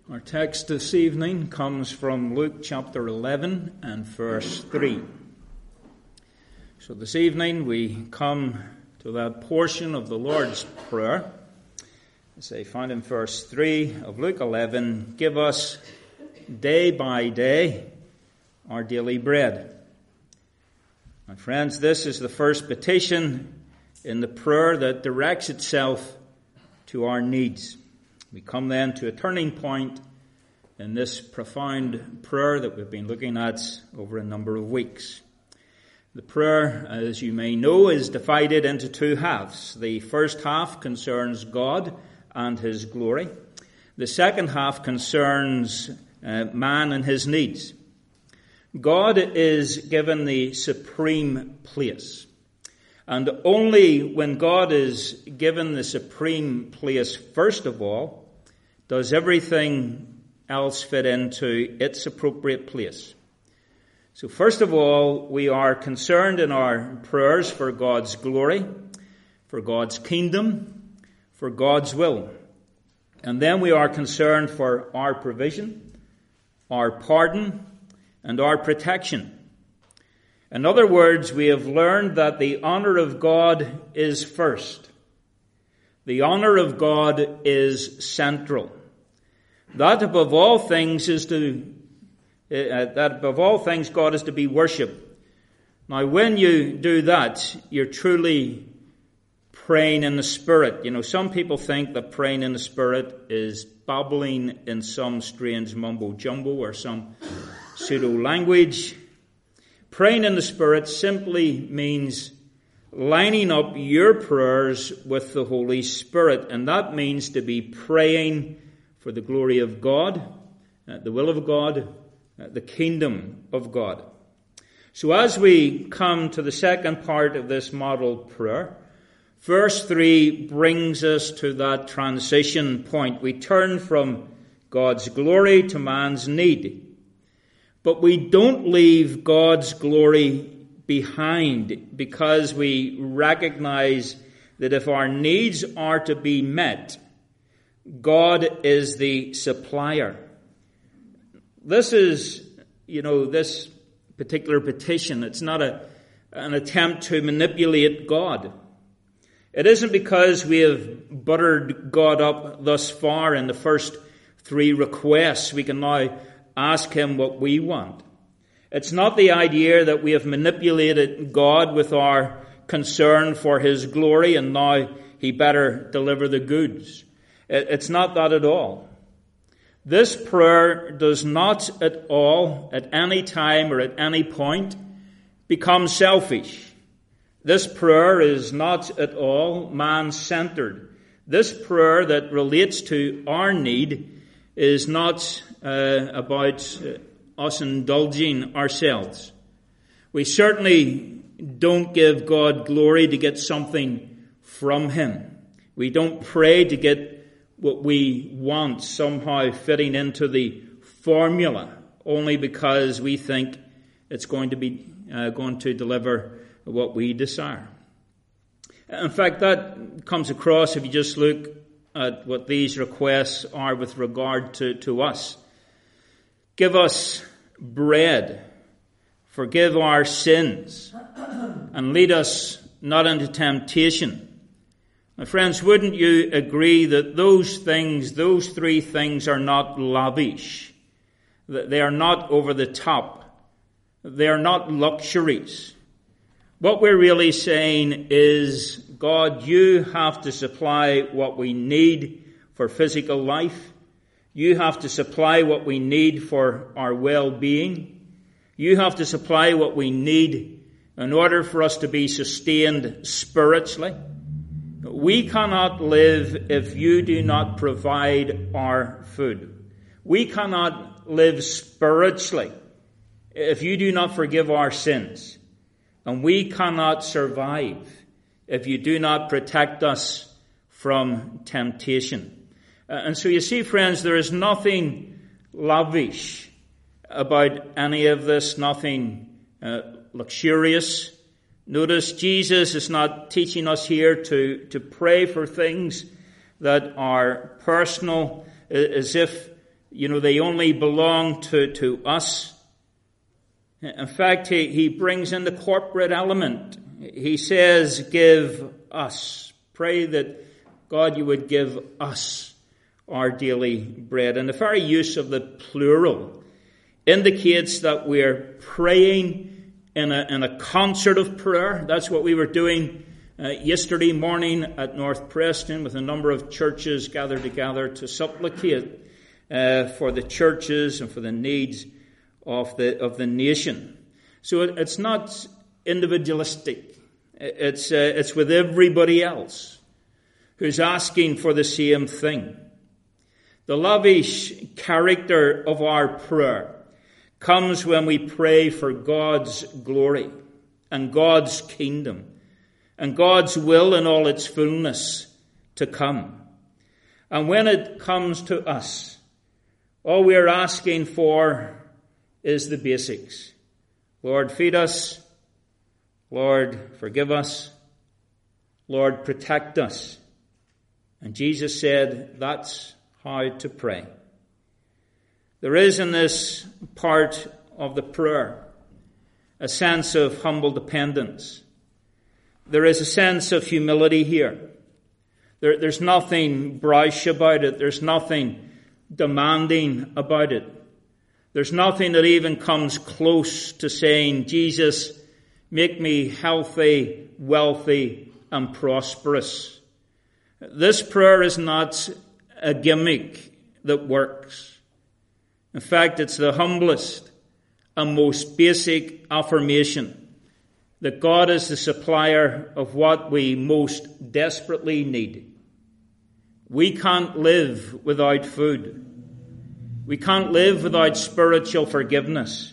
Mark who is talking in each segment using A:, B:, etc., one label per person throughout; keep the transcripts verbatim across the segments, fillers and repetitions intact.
A: Our text this evening comes from Luke chapter eleven and verse three. So this evening we come to that portion of the Lord's Prayer. As I find in verse three of Luke eleven, give us day by day our daily bread. My friends, this is the first petition in the prayer that directs itself to our needs. We come then to a turning point in this profound prayer that we've been looking at over a number of weeks. The prayer, as you may know, is divided into two halves. The first half concerns God and his glory. The second half concerns uh, man and his needs. God is given the supreme place. And only when God is given the supreme place, first of all, does everything else fit into its appropriate place. So first of all, we are concerned in our prayers for God's glory, for God's kingdom, for God's will. And then we are concerned for our provision, our pardon, and our protection. In other words, we have learned that the honor of God is first. The honor of God is central. That above all things is to uh, that above all things God is to be worshipped. Now, when you do that, you're truly praying in the Spirit. You know, some people think that praying in the Spirit is babbling in some strange mumbo jumbo or some pseudo language. Praying in the Spirit simply means lining up your prayers with the Holy Spirit, and that means to be praying for the glory of God, uh, the will of God, uh, the kingdom of God. So as we come to the second part of this model prayer, verse three brings us to that transition point. We turn from God's glory to man's need. But we don't leave God's glory behind, because we recognize that if our needs are to be met, God is the supplier. This is, you know, this particular petition, it's not a, an attempt to manipulate God. It isn't because we have buttered God up thus far in the first three requests we can now ask him what we want. It's not the idea that we have manipulated God with our concern for his glory and now he better deliver the goods. It's not that at all. This prayer does not at all, at any time or at any point, become selfish. This prayer is not at all man-centered. This prayer that relates to our need is not uh, about uh, us indulging ourselves. We certainly don't give God glory to get something from him. We don't pray to get what we want somehow fitting into the formula only because we think it's going to be uh, going to deliver what we desire. In fact, that comes across if you just look at what these requests are with regard to, to us. Give us bread, forgive our sins, and lead us not into temptation. My friends, wouldn't you agree that those things, those three things are not lavish? That they are not over the top. They are not luxuries. What we're really saying is, God, you have to supply what we need for physical life. You have to supply what we need for our well-being. You have to supply what we need in order for us to be sustained spiritually. We cannot live if you do not provide our food. We cannot live spiritually if you do not forgive our sins. And we cannot survive if you do not protect us from temptation. And so you see, friends, there is nothing lavish about any of this, nothing uh, luxurious. Notice Jesus is not teaching us here to, to pray for things that are personal, as if You know, they only belong to, to us. In fact, he, he brings in the corporate element. He says, give us. Pray that God, you would give us our daily bread. And the very use of the plural indicates that we're praying in a, in a concert of prayer. That's what we were doing uh, yesterday morning at North Preston, with a number of churches gathered together to supplicate uh, for the churches and for the needs of the of the nation. So it, it's not individualistic. It's uh, it's with everybody else who's asking for the same thing. The lavish character of our prayer comes when we pray for God's glory and God's kingdom and God's will in all its fullness to come. And when it comes to us, all we are asking for is the basics. Lord, feed us. Lord, forgive us. Lord, protect us. And Jesus said, that's how to pray. There is in this part of the prayer a sense of humble dependence. There is a sense of humility here. There, there's nothing brash about it. There's nothing demanding about it. There's nothing that even comes close to saying, Jesus, make me healthy, wealthy, and prosperous. This prayer is not a gimmick that works. In fact, it's the humblest and most basic affirmation that God is the supplier of what we most desperately need. We can't live without food. We can't live without spiritual forgiveness.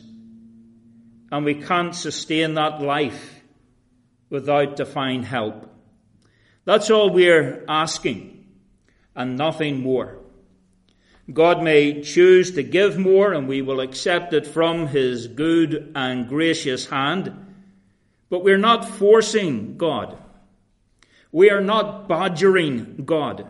A: And we can't sustain that life without divine help. That's all we're asking, and nothing more. God may choose to give more, and we will accept it from his good and gracious hand. But we're not forcing God. We are not badgering God.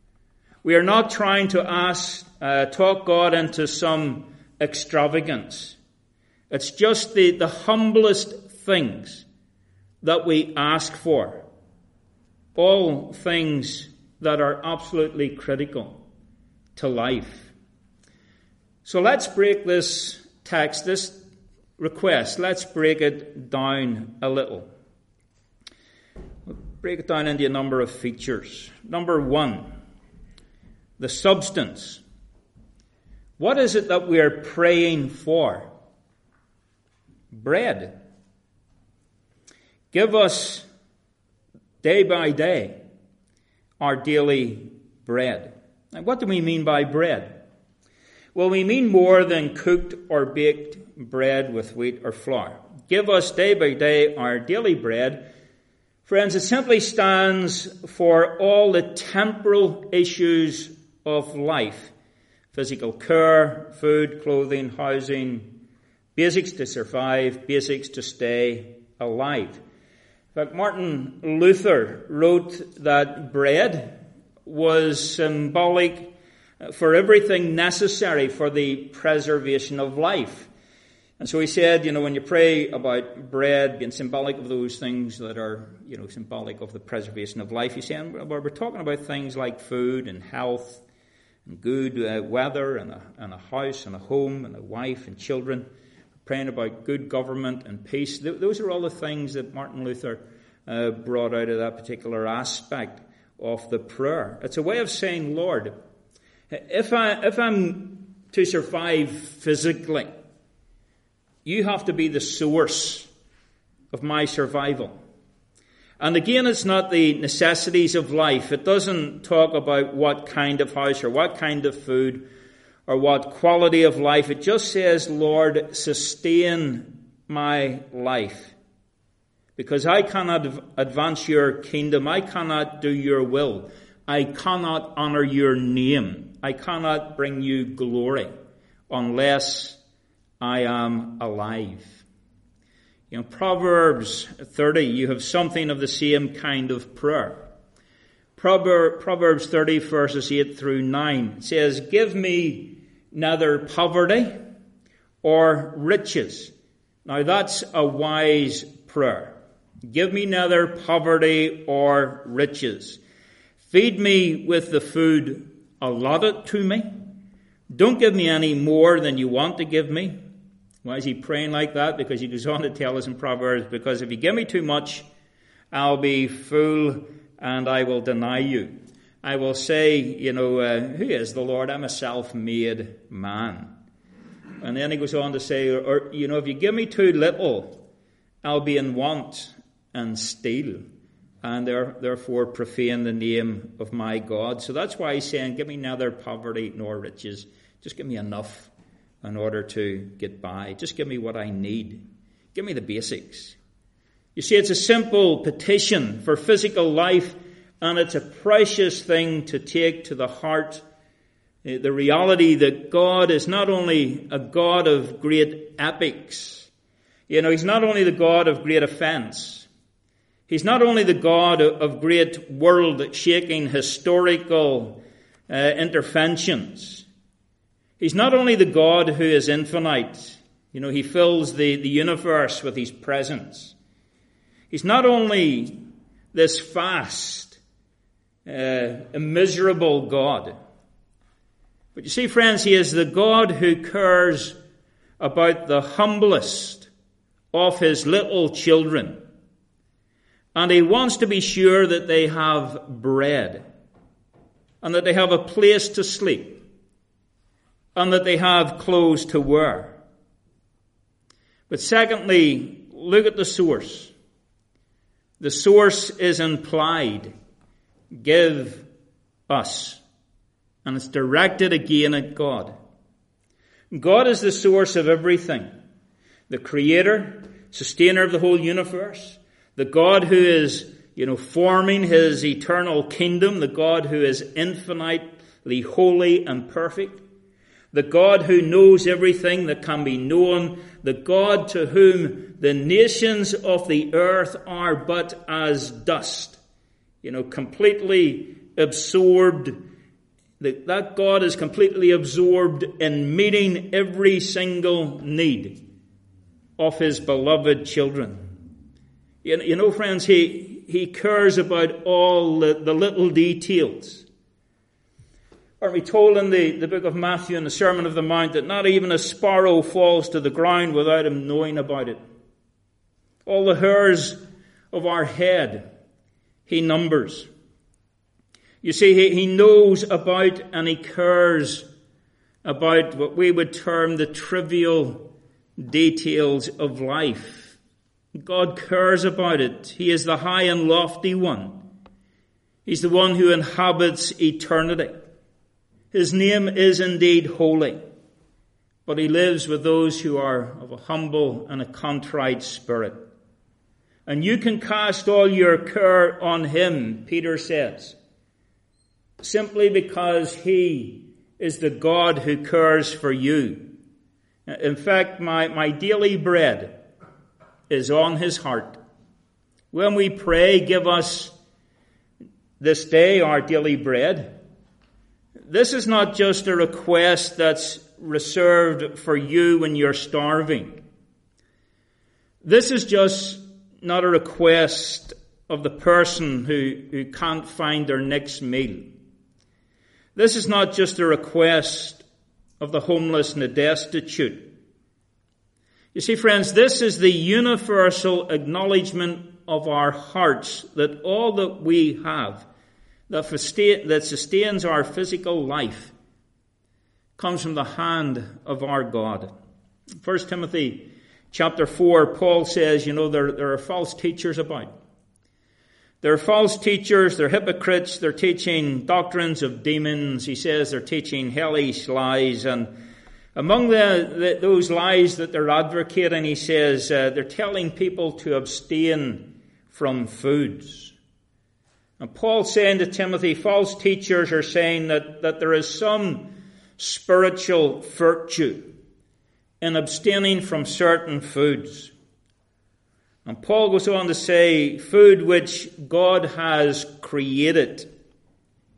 A: We are not trying to ask, uh, talk God into some extravagance. It's just the, the humblest things that we ask for. All things that are absolutely critical to life. So let's break this text, this request, let's break it down a little. We'll break it down into a number of features. Number one, the substance. What is it that we are praying for? Bread. Give us day by day our daily bread. And what do we mean by bread? Well, we mean more than cooked or baked bread with wheat or flour. Give us day by day our daily bread. Friends, it simply stands for all the temporal issues of life. Physical care, food, clothing, housing, basics to survive, basics to stay alive. In fact, Martin Luther wrote that bread was symbolic for everything necessary for the preservation of life. And so he said, you know, when you pray about bread being symbolic of those things that are, you know, symbolic of the preservation of life, he's saying, well, we're talking about things like food and health and good uh, weather and a, and a house and a home and a wife and children. Praying about good government and peace. Those are all the things that Martin Luther uh, brought out of that particular aspect of the prayer. It's a way of saying, Lord, if I if I'm to survive physically, you have to be the source of my survival. And again, it's not the necessities of life. It doesn't talk about what kind of house or what kind of food or what quality of life. It just says, Lord, sustain my life. Because I cannot advance your kingdom. I cannot do your will. I cannot honor your name. I cannot bring you glory unless I am alive. You know, Proverbs thirty, you have something of the same kind of prayer. Proverbs thirty, verses eight through nine, says, give me neither poverty or riches. Now that's a wise prayer. Give me neither poverty or riches. Feed me with the food allotted to me. Don't give me any more than you want to give me. Why is he praying like that? Because he goes on to tell us in Proverbs, because if you give me too much, I'll be full and I will deny you. I will say, you know, uh, who is the Lord? I'm a self-made man. And then he goes on to say, or, or, you know, if you give me too little, I'll be in want and steal, and there, therefore profane the name of my God. So that's why he's saying, give me neither poverty nor riches. Just give me enough in order to get by. Just give me what I need. Give me the basics. You see, it's a simple petition for physical life, and it's a precious thing to take to the heart. The reality that God is not only a God of great epics. You know, he's not only the God of great offense. He's not only the God of great world-shaking historical uh, interventions. He's not only the God who is infinite. You know, he fills the, the universe with his presence. He's not only this vast, uh, immeasurable God. But you see, friends, he is the God who cares about the humblest of his little children. And he wants to be sure that they have bread, and that they have a place to sleep, and that they have clothes to wear. But secondly, look at the source. The source is implied. Give us. And it's directed again at God. God is the source of everything. The creator, sustainer of the whole universe. The God who is, you know, forming his eternal kingdom. The God who is infinitely holy and perfect. The God who knows everything that can be known. The God to whom the nations of the earth are but as dust. You know, completely absorbed. That God is completely absorbed in meeting every single need of his beloved children. You know, friends, he, he cares about all the, the little details. Aren't we told in the, the book of Matthew in the Sermon of the Mount that not even a sparrow falls to the ground without him knowing about it? All the hairs of our head he numbers. You see, he, he knows about and he cares about what we would term the trivial details of life. God cares about it. He is the high and lofty one. He's the one who inhabits eternity. His name is indeed holy, but he lives with those who are of a humble and a contrite spirit. And you can cast all your care on him, Peter says, simply because he is the God who cares for you. In fact, my, my daily bread is on his heart. When we pray, give us this day our daily bread, this is not just a request that's reserved for you when you're starving. This is just not a request of the person who, who can't find their next meal. This is not just a request of the homeless and the destitute. You see, friends, this is the universal acknowledgement of our hearts that all that we have, that sustains our physical life, comes from the hand of our God. First Timothy chapter four, Paul says, you know, there, there are false teachers about. There are false teachers, they're hypocrites, they're teaching doctrines of demons. He says they're teaching hellish lies, and among the, the, those lies that they're advocating, he says, uh, they're telling people to abstain from foods. And Paul's saying to Timothy, false teachers are saying that, that there is some spiritual virtue in abstaining from certain foods. And Paul goes on to say, food which God has created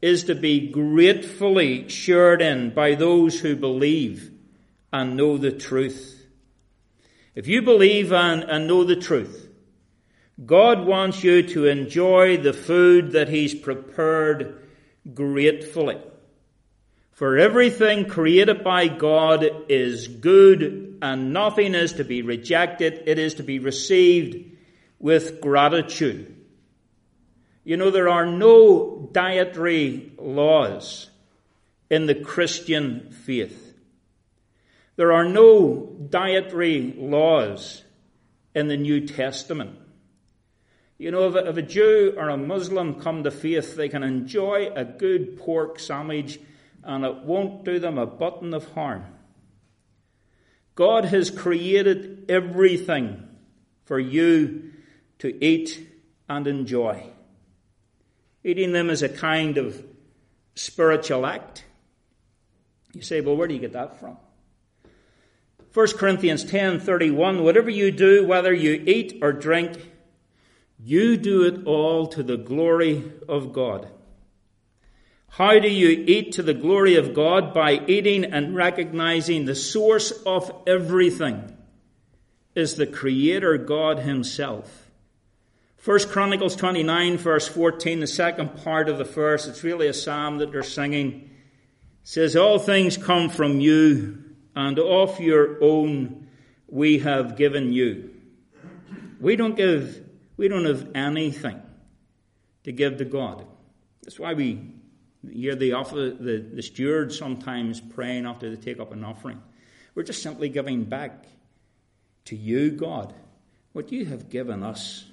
A: is to be gratefully shared in by those who believe and know the truth. If you believe and, and know the truth, God wants you to enjoy the food that He's prepared gratefully. For everything created by God is good, and nothing is to be rejected. It is to be received with gratitude. You know, there are no dietary laws in the Christian faith. There are no dietary laws in the New Testament. You know, if a, if a Jew or a Muslim come to faith, they can enjoy a good pork sandwich and it won't do them a button of harm. God has created everything for you to eat and enjoy. Eating them is a kind of spiritual act. You say, well, where do you get that from? First Corinthians ten thirty-one, whatever you do, whether you eat or drink, you do it all to the glory of God. How do you eat to the glory of God? By eating and recognizing the source of everything is the Creator God Himself. First Chronicles twenty-nine, verse fourteen, the second part of the verse, it's really a psalm that they're singing. It says, all things come from you, and of your own we have given you. We don't give, we don't have anything to give to God. That's why we hear the, the, the steward sometimes praying after they take up an offering. We're just simply giving back to you, God, what you have given us.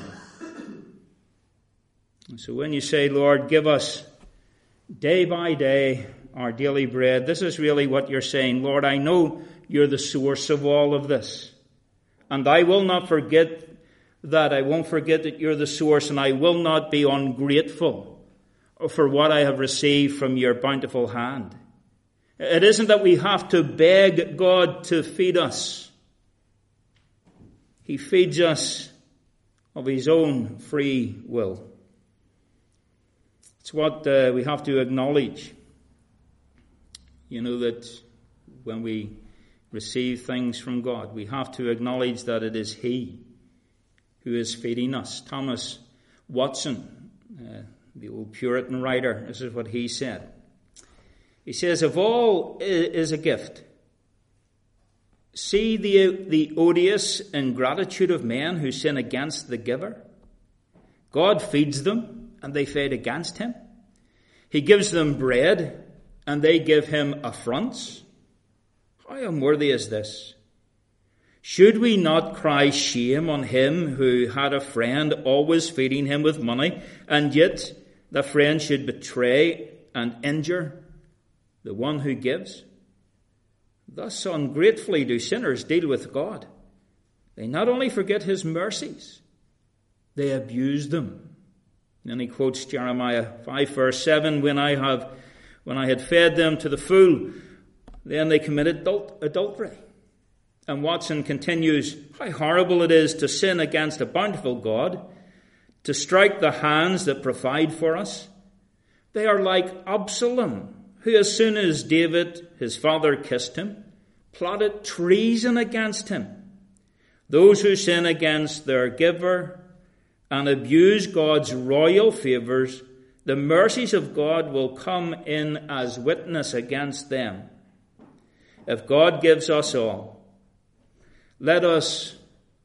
A: And so when you say, Lord, give us day by day our daily bread, this is really what you're saying. Lord, I know you're the source of all of this. And I will not forget that. I won't forget that you're the source, and I will not be ungrateful for what I have received from your bountiful hand. It isn't that we have to beg God to feed us. He feeds us of His own free will. It's what uh, we have to acknowledge. You know, that when we receive things from God, we have to acknowledge that it is He who is feeding us. Thomas Watson, uh, the old Puritan writer, this is what he said. He says, if all is a gift, see the, the odious ingratitude of men who sin against the giver. God feeds them, and they fight against Him. He gives them bread, and they give Him affronts. How unworthy is this? Should we not cry shame on him who had a friend always feeding him with money, and yet the friend should betray and injure the one who gives? Thus ungratefully do sinners deal with God. They not only forget His mercies, they abuse them. And then he quotes Jeremiah five verse seven, when I have, when I had fed them to the full, then they committed adult, adultery. And Watson continues, how horrible it is to sin against a bountiful God, to strike the hands that provide for us. They are like Absalom, who as soon as David, his father, kissed him, plotted treason against him. Those who sin against their giver and abuse God's royal favors, the mercies of God will come in as witness against them. If God gives us all, let us,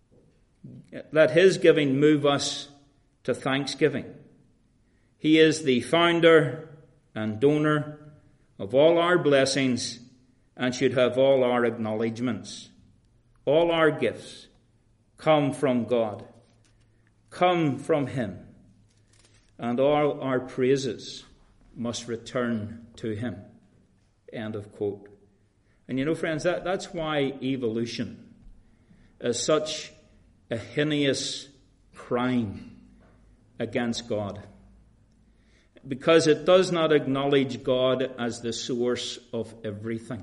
A: let His giving move us to thanksgiving. He is the founder and donor of all our blessings and should have all our acknowledgments. All our gifts come from God, come from Him, and all our praises must return to Him. End of quote. And you know, friends, that, that's why evolution is such a heinous crime against God. Because it does not acknowledge God as the source of everything.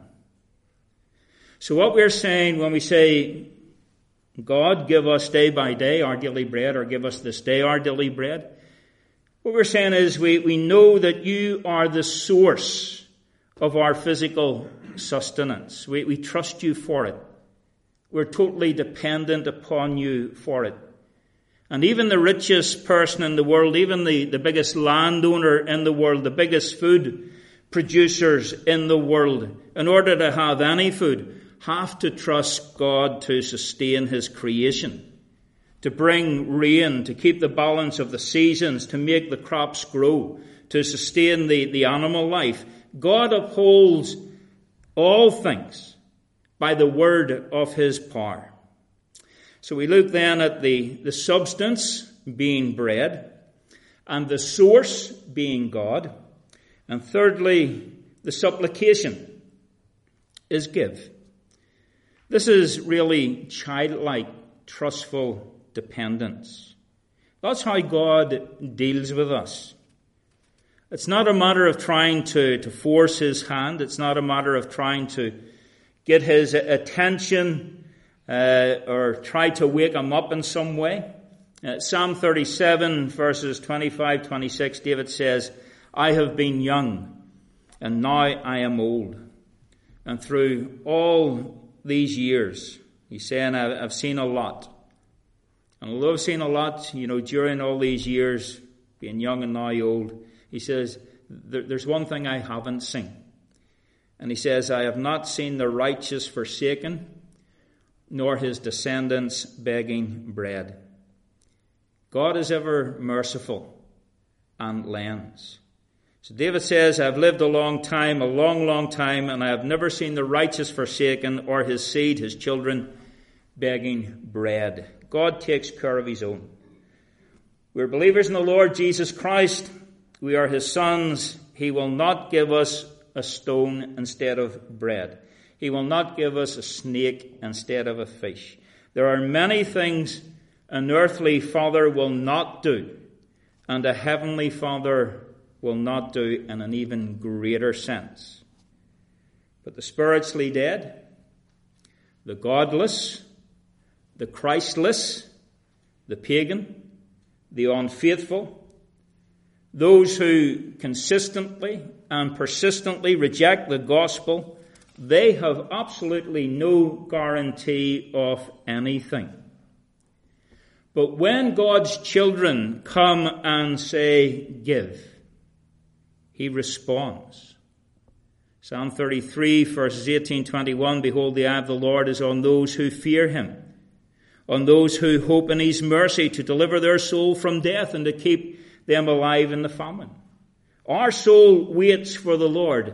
A: So what we're saying when we say, God, give us day by day our daily bread, or give us this day our daily bread, What we're saying is we, we know that you are the source of our physical sustenance. We, we trust you for it. We're totally dependent upon you for it. And even the richest person in the world, even the, the biggest landowner in the world, the biggest food producers in the world, in order to have any food, have to trust God to sustain his creation, to bring rain, to keep the balance of the seasons, to make the crops grow, to sustain the, the animal life. God upholds all things by the word of his power. So we look then at the, the substance being bread, and the source being God, and thirdly, the supplication is give. This is really childlike, trustful dependence. That's how God deals with us. It's not a matter of trying to, to force his hand. It's not a matter of trying to get his attention uh, or try to wake him up in some way. Uh, Psalm thirty-seven, verses twenty-five to twenty-six, David says, I have been young, and now I am old. And through all these years, he's saying, I've seen a lot. And although I've seen a lot, you know, during all these years, being young and now old, he says, there's one thing I haven't seen. And he says, I have not seen the righteous forsaken, nor his descendants begging bread. God is ever merciful and lends. So David says, I've lived a long time, a long, long time, and I have never seen the righteous forsaken or his seed, his children, begging bread. God takes care of his own. We're believers in the Lord Jesus Christ. We are his sons. He will not give us a stone instead of bread. He will not give us a snake instead of a fish. There are many things an earthly father will not do, and a heavenly Father will not do in an even greater sense. But the spiritually dead, the godless, the Christless, the pagan, the unfaithful, those who consistently and persistently reject the gospel, they have absolutely no guarantee of anything. But when God's children come and say, give, he responds. Psalm thirty-three, verses eighteen to twenty-one, behold, the eye of the Lord is on those who fear him, on those who hope in his mercy to deliver their soul from death and to keep them alive in the famine. Our soul waits for the Lord.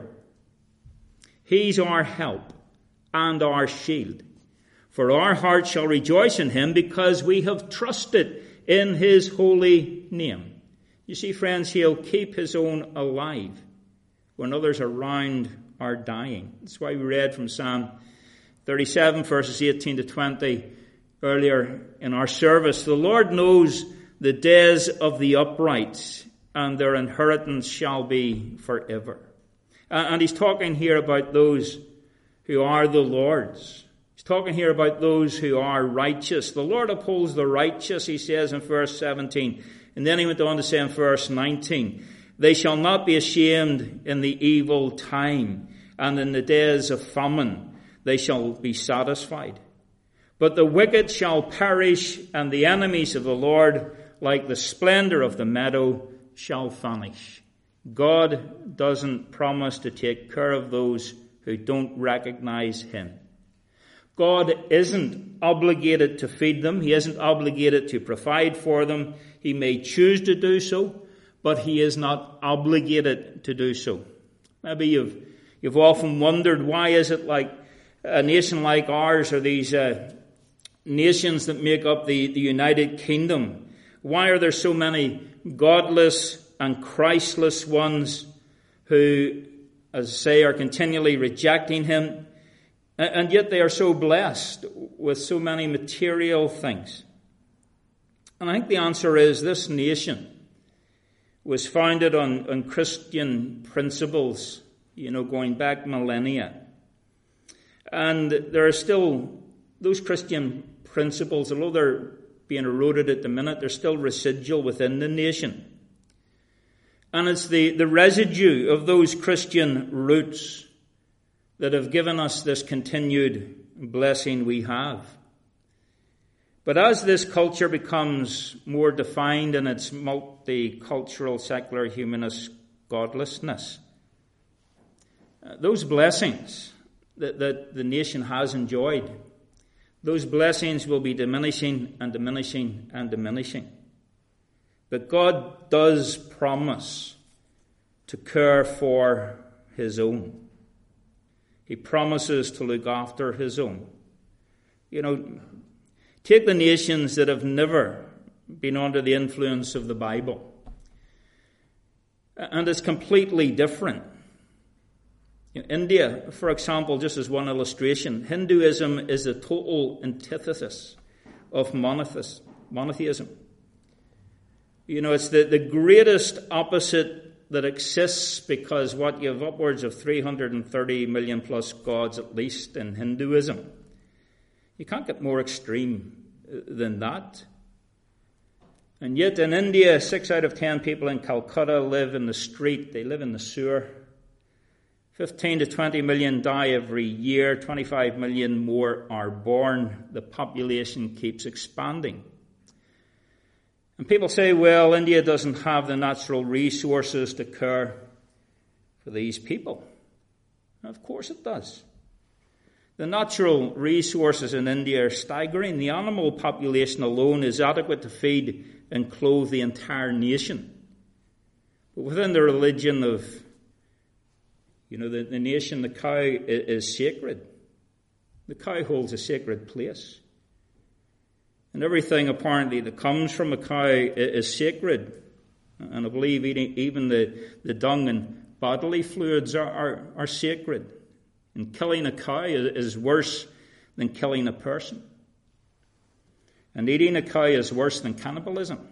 A: He's our help and our shield. For our heart shall rejoice in him because we have trusted in his holy name. You see, friends, he'll keep his own alive when others around are dying. That's why we read from Psalm thirty-seven, verses eighteen to twenty earlier in our service. The Lord knows the days of the upright, and their inheritance shall be forever. And he's talking here about those who are the Lord's. He's talking here about those who are righteous. The Lord upholds the righteous, he says in verse seventeen. And then he went on to say in verse nineteen, they shall not be ashamed in the evil time, and in the days of famine they shall be satisfied. But the wicked shall perish, and the enemies of the Lord, like the splendor of the meadow, shall vanish. God doesn't promise to take care of those who don't recognize him. God isn't obligated to feed them. He isn't obligated to provide for them. He may choose to do so, but he is not obligated to do so. Maybe you've you've often wondered, why is it like a nation like ours, or these uh, nations that make up the, the United Kingdom, why are there so many godless and Christless ones who, as I say, are continually rejecting him, and yet they are so blessed with so many material things? And I think the answer is this nation was founded on, on Christian principles, you know, going back millennia. And there are still those Christian principles, although they're being eroded at the minute, they're still residual within the nation. And it's the, the residue of those Christian roots that have given us this continued blessing we have. But as this culture becomes more defined in its multicultural, secular, humanist godlessness, uh, those blessings that, that the nation has enjoyed, those blessings will be diminishing and diminishing and diminishing. But God does promise to care for his own. He promises to look after his own. You know, take the nations that have never been under the influence of the Bible. And it's completely different. In India, for example, just as one illustration, Hinduism is the total antithesis of monotheism. You know, it's the, the greatest opposite that exists, because what you have upwards of three hundred thirty million plus gods at least in Hinduism. You can't get more extreme than that. And yet in India, six out of ten people in Calcutta live in the street. They live in the sewer. fifteen to twenty million die every year. twenty-five million more are born. The population keeps expanding. And people say, well, India doesn't have the natural resources to care for these people. Of course it does. The natural resources in India are staggering. The animal population alone is adequate to feed and clothe the entire nation. But within the religion of, you know, the, the nation, the cow is, is sacred. The cow holds a sacred place. And everything apparently that comes from a cow is sacred. And I believe even the, the dung and bodily fluids are, are, are sacred. And killing a cow is worse than killing a person. And eating a cow is worse than cannibalism.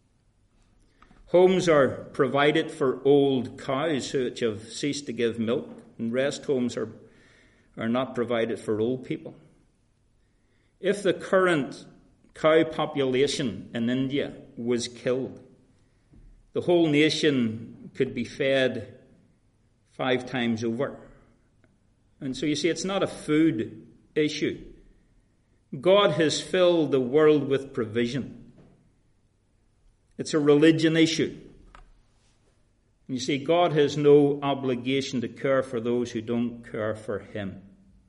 A: Homes are provided for old cows which have ceased to give milk. And rest homes are, are not provided for old people. If the current cow population in India was killed, the whole nation could be fed five times over. And so you see, it's not a food issue. God has filled the world with provision. It's a religion issue. And you see, God has no obligation to care for those who don't care for him.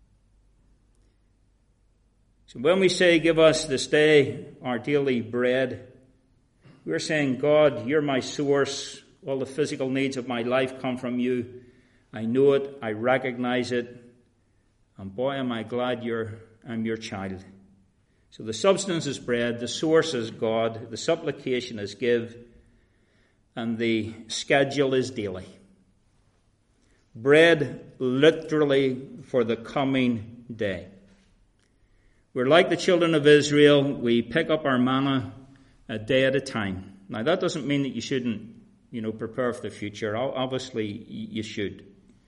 A: So when we say, give us this day our daily bread, we're saying, God, you're my source. All the physical needs of my life come from you. I know it. I recognize it. And boy, am I glad you're, I'm your child. So the substance is bread. The source is God. The supplication is give. And the schedule is daily. Bread literally for the coming day. We're like the children of Israel. We pick up our manna a day at a time. Now, that doesn't mean that you shouldn't, you know, prepare for the future. Obviously, you should.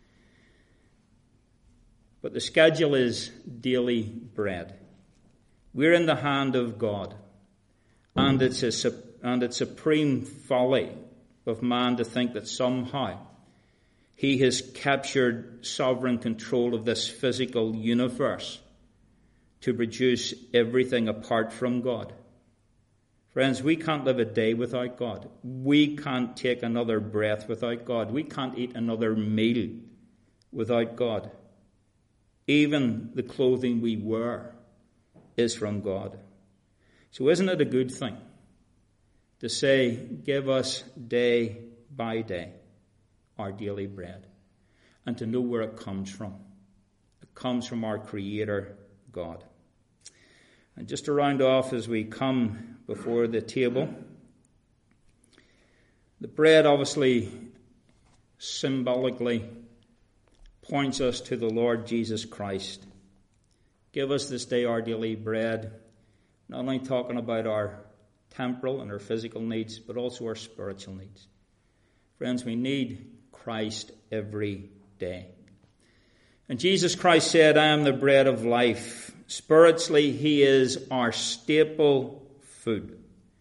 A: But the schedule is daily bread. We're in the hand of God. And it's a, and it's supreme folly of man to think that somehow he has captured sovereign control of this physical universe to produce everything apart from God. Friends, we can't live a day without God. We can't take another breath without God. We can't eat another meal without God. Even the clothing we wear is from God. So isn't it a good thing to say, give us day by day our daily bread, and to know where it comes from? It comes from our Creator, God. And just to round off as we come before the table, the bread obviously symbolically points us to the Lord Jesus Christ. Give us this day our daily bread, not only talking about our temporal and our physical needs, but also our spiritual needs. Friends, we need Christ every day. And Jesus Christ said, I am the bread of life. Spiritually, he is our staple food.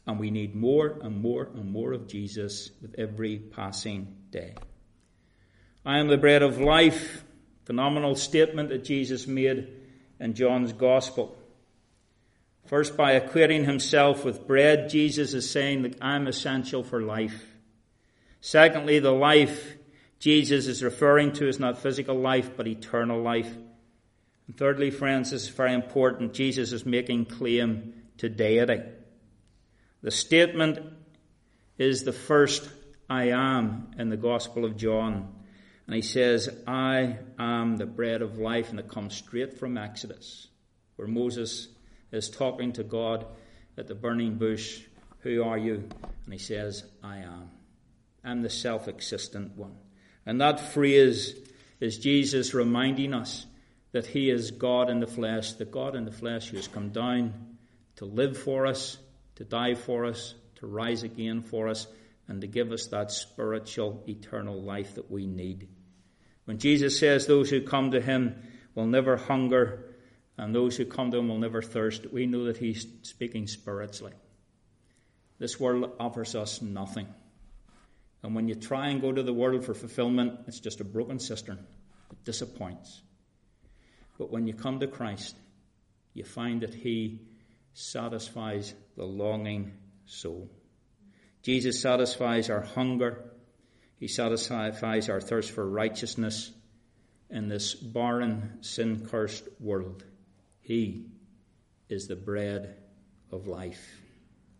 A: And we need more and more and more of Jesus with every passing day. I am the bread of life. Phenomenal statement that Jesus made in John's Gospel. First, by equating himself with bread, Jesus is saying that I'm essential for life. Secondly, the life Jesus is referring to is not physical life, but eternal life. And thirdly, friends, this is very important. Jesus is making claim to deity. The statement is the first I am in the Gospel of John. And he says, I am the bread of life. And it comes straight from Exodus, where Moses is talking to God at the burning bush. Who are you? And he says, I am. I'm the self-existent one. And that phrase is Jesus reminding us that he is God in the flesh, the God in the flesh who has come down to live for us, to die for us, to rise again for us, and to give us that spiritual, eternal life that we need. When Jesus says those who come to him will never hunger, and those who come to him will never thirst, we know that he's speaking spiritually. This world offers us nothing. And when you try and go to the world for fulfillment, it's just a broken cistern. It disappoints. But when you come to Christ, you find that he satisfies the longing soul. Jesus satisfies our hunger. He satisfies our thirst for righteousness in this barren, sin-cursed world. He is the bread of life.